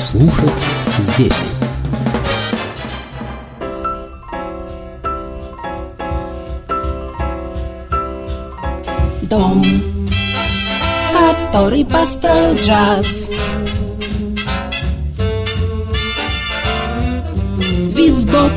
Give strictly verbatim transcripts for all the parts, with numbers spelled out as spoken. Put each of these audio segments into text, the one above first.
Слушать здесь. Дом, который построил джаз, вид сбоку.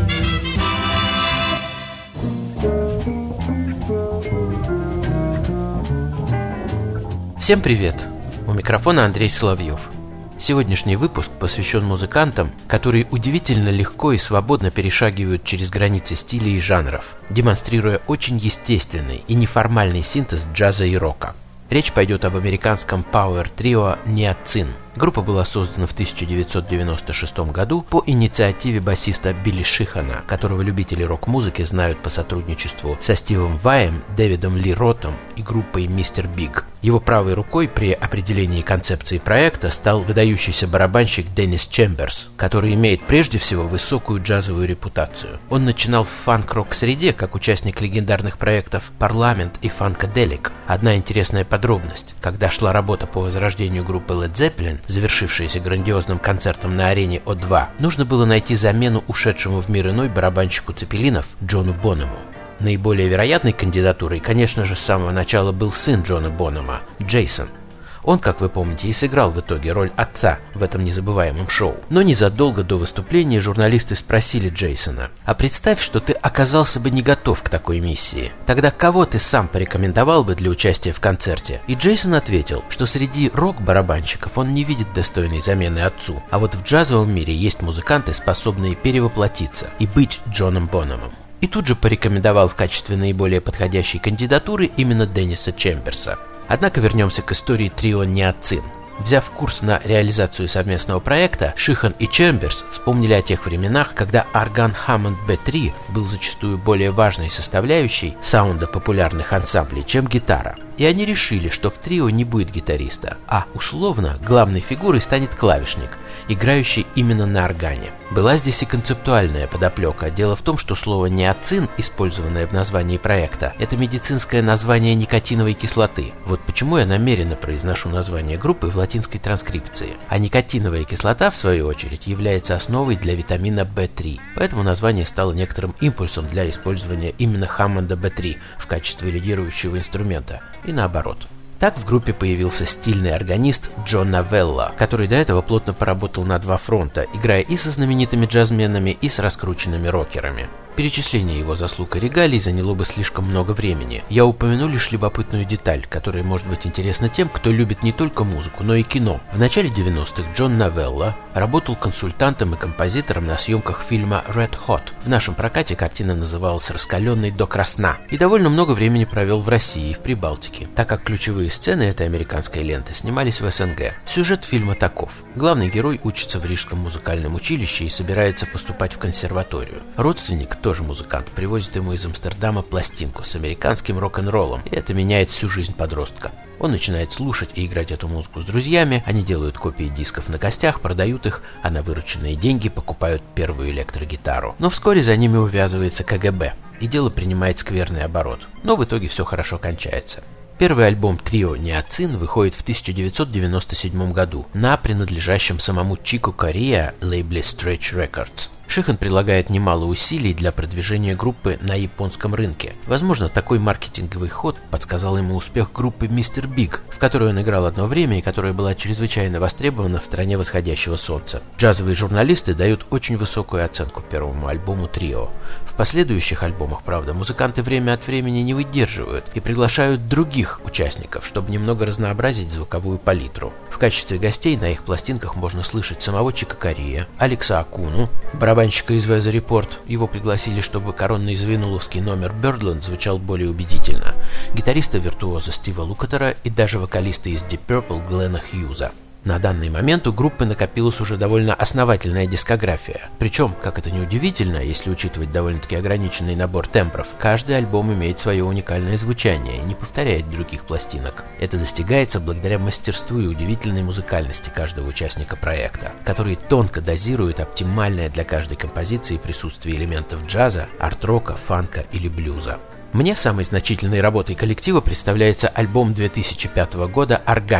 Всем привет! У микрофона Андрей Соловьев. Сегодняшний выпуск посвящен музыкантам, которые удивительно легко и свободно перешагивают через границы стилей и жанров, демонстрируя очень естественный и неформальный синтез джаза и рока. Речь пойдет об американском пауэр-трио Ниацин. Группа была создана в тысяча девятьсот девяносто шестом году по инициативе басиста Билли Шихана, которого любители рок-музыки знают по сотрудничеству со Стивом Ваем, Дэвидом Ли Ротом и группой Мистер Биг. Его правой рукой при определении концепции проекта стал выдающийся барабанщик Деннис Чемберс, который имеет прежде всего высокую джазовую репутацию. Он начинал в фанк-рок-среде как участник легендарных проектов «Парламент» и «Фанкаделик». Одна интересная подробность: когда шла работа по возрождению группы Led Zeppelin, завершившаяся грандиозным концертом на арене О два, нужно было найти замену ушедшему в мир иной барабанщику Цепелинов Джону Бонему. Наиболее вероятной кандидатурой, конечно же, с самого начала был сын Джона Бонема – Джейсон. Он, как вы помните, и сыграл в итоге роль отца в этом незабываемом шоу. Но незадолго до выступления журналисты спросили Джейсона: «А представь, что ты оказался бы не готов к такой миссии. Тогда кого ты сам порекомендовал бы для участия в концерте?» И Джейсон ответил, что среди рок-барабанщиков он не видит достойной замены отцу, а вот в джазовом мире есть музыканты, способные перевоплотиться и быть Джоном Бонемом. И тут же порекомендовал в качестве наиболее подходящей кандидатуры именно Денниса Чемберса. Однако вернемся к истории трио Ниацин. Взяв курс на реализацию совместного проекта, Шихан и Чемберс вспомнили о тех временах, когда орган Hammond би три был зачастую более важной составляющей саунда популярных ансамблей, чем гитара. И они решили, что в трио не будет гитариста, а условно главной фигурой станет клавишник, играющий именно на органе. Была здесь и концептуальная подоплека. Дело в том, что слово «ниацин», использованное в названии проекта, это медицинское название никотиновой кислоты. Вот почему я намеренно произношу название группы в латинской транскрипции. А никотиновая кислота, в свою очередь, является основой для витамина бэ три. Поэтому название стало некоторым импульсом для использования именно Хаммонда би три в качестве лидирующего инструмента. И наоборот. Так в группе появился стильный органист Джон Новелла, который до этого плотно поработал на два фронта, играя и со знаменитыми джазменами, и с раскрученными рокерами. Перечисление его заслуг и регалий заняло бы слишком много времени. Я упомяну лишь любопытную деталь, которая может быть интересна тем, кто любит не только музыку, но и кино. В начале девяностых Джон Новелла работал консультантом и композитором на съемках фильма Red Hot. В нашем прокате картина называлась «Раскаленный до красна», и довольно много времени провел в России и в Прибалтике, так как ключевые сцены этой американской ленты снимались в эс эн гэ. Сюжет фильма таков. Главный герой учится в Рижском музыкальном училище и собирается поступать в консерваторию. Родственник, тоже музыкант, привозит ему из Амстердама пластинку с американским рок-н-роллом, и это меняет всю жизнь подростка. Он начинает слушать и играть эту музыку с друзьями, они делают копии дисков на костях, продают их, а на вырученные деньги покупают первую электрогитару. Но вскоре за ними увязывается ка гэ бэ, и дело принимает скверный оборот. Но в итоге все хорошо кончается. Первый альбом трио Ниацин выходит в тысяча девятьсот девяносто седьмом году на принадлежащем самому Чику Кореа лейбле Stretch Records. Шихан прилагает немало усилий для продвижения группы на японском рынке. Возможно, такой маркетинговый ход подсказал ему успех группы Мистер Биг, в которой он играл одно время и которая была чрезвычайно востребована в стране восходящего солнца. Джазовые журналисты дают очень высокую оценку первому альбому трио. В последующих альбомах, правда, музыканты время от времени не выдерживают и приглашают других участников, чтобы немного разнообразить звуковую палитру. В качестве гостей на их пластинках можно слышать самого Чика Кореа, Алекса Акуну, барабанщика из Weather Report. Его пригласили, чтобы коронный звенуловский номер Birdland звучал более убедительно, гитариста-виртуоза Стива Лукатера и даже вокалиста из Deep Purple Глена Хьюза. На данный момент у группы накопилась уже довольно основательная дискография. Причем, как это ни удивительно, если учитывать довольно-таки ограниченный набор тембров, каждый альбом имеет свое уникальное звучание и не повторяет других пластинок. Это достигается благодаря мастерству и удивительной музыкальности каждого участника проекта, который тонко дозирует оптимальное для каждой композиции присутствие элементов джаза, арт-рока, фанка или блюза. Мне самой значительной работой коллектива представляется альбом две тысячи пятого года «Organic»,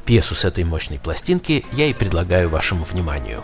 Пьесу с этой мощной пластинки я и предлагаю вашему вниманию.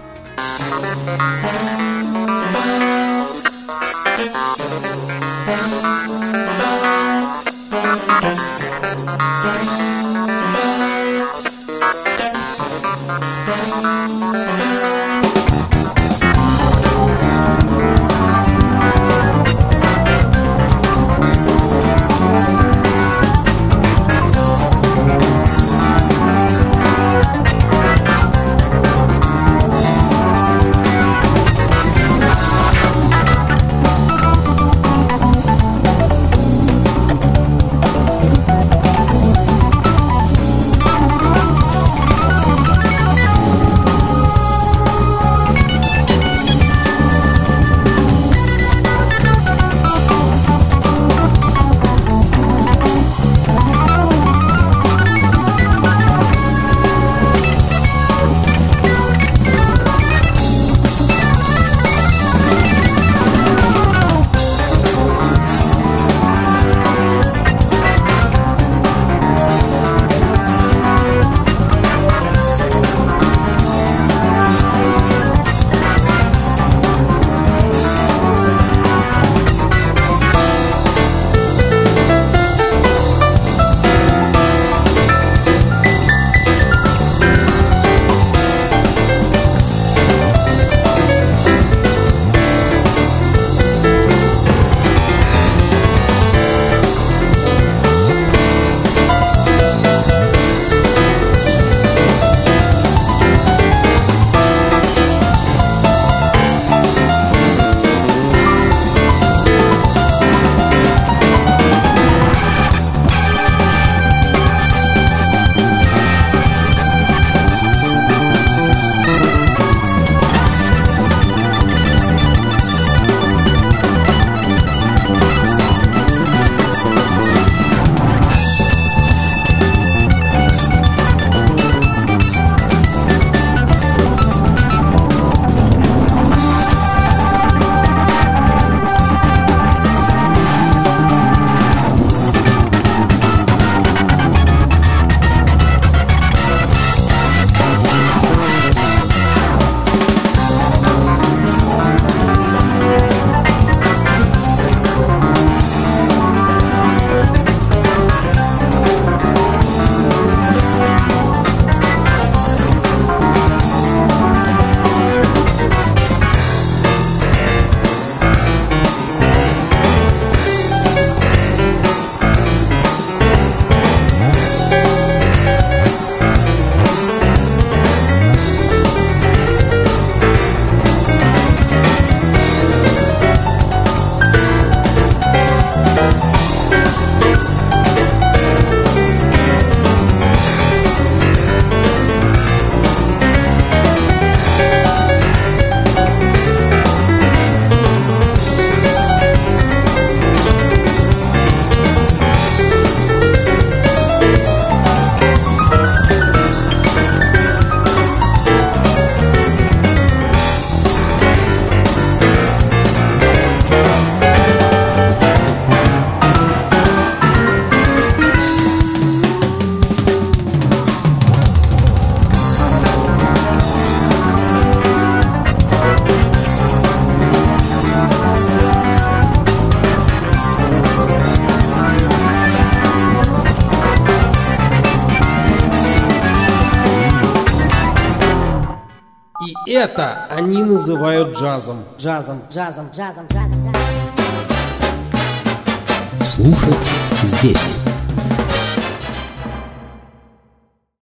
И это они называют джазом. Джазом, джазом, джазом, джазом, джазом. Слушать здесь.